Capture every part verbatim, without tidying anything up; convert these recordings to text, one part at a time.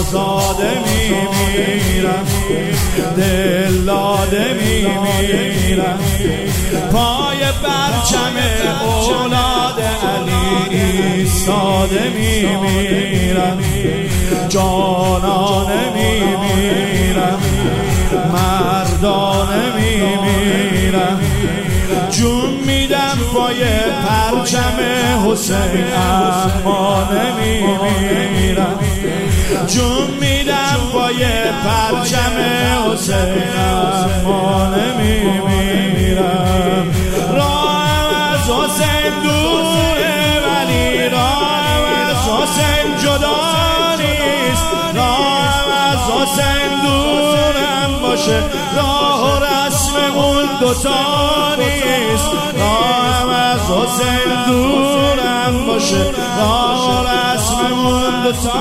آزاده میمیرم، دل داده میمیرم، پای پرچم اولاد علی ایستاده میمیرم، جانانه میمیرم، مردانه میمیرم، جون میدم پای پرچم حسین اما نمیمیرم، جون میدم پای پرچم حسین اما نمیمیرم. راهم از حسین دوره ولی راهم از حسین جدا نیست، راهم از حسین دورم باشه راه و رسممون دوتا نیست، راهم از حسین دورم باشه راه و رسممون دوتا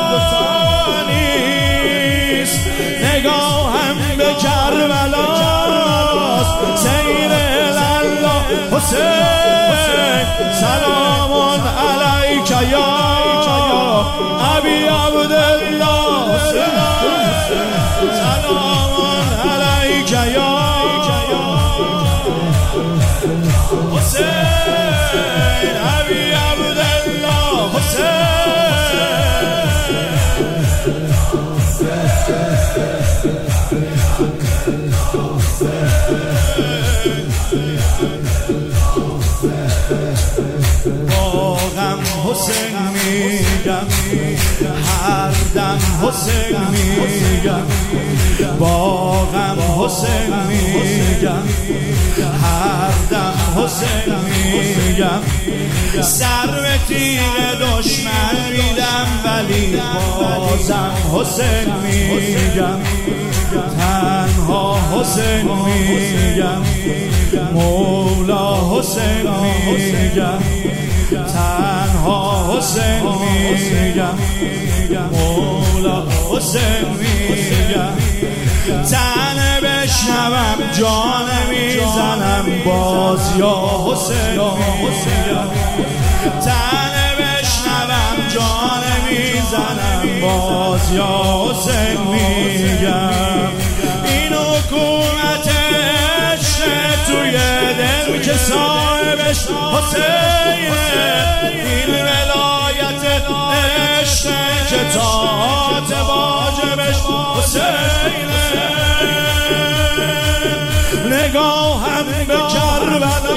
نیست. نگاهم به کربلاست، سیر الله حسین، سلام علیک یا ابی عبدالله حسین، سلام علیک یا حسین ابی عبدالله حسین. باغم حسین میگم، هر دم حسین میگم، باغم حسین میگم، هر دم حسین میگم، سر به تیغ دشمن میدم ولی بازم حسین میگم، تنها حسین میگم، مولا حسین میگم، تنها حسین میگم، مولا حسین میگم، تنه بشنوم جان میزنم باز یا حسین میگم، تنه بشنوم جان میزنم باز یا حسین میگم. این حکومت عشق توی دل که صاحبش حسینه، این ولایت عشق که طاعت واجبش حسینه. نگاهم به کربلا،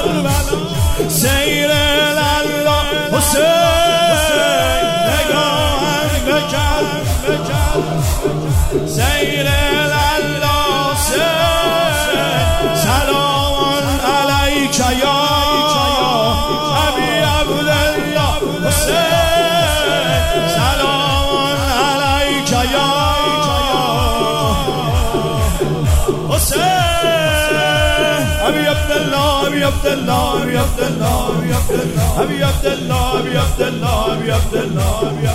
سیر الله حسین، نگاهم به کربلا، سیر الله حسین، سلام علیک یا ابی عبدالله حسین، سلام علیک یا حسین ابی عبدالله، ابی عبدالله، ابی عبدالله، ابی عبدالله، ابی عبدالله، ابی عبدالله، ابی عبدالله.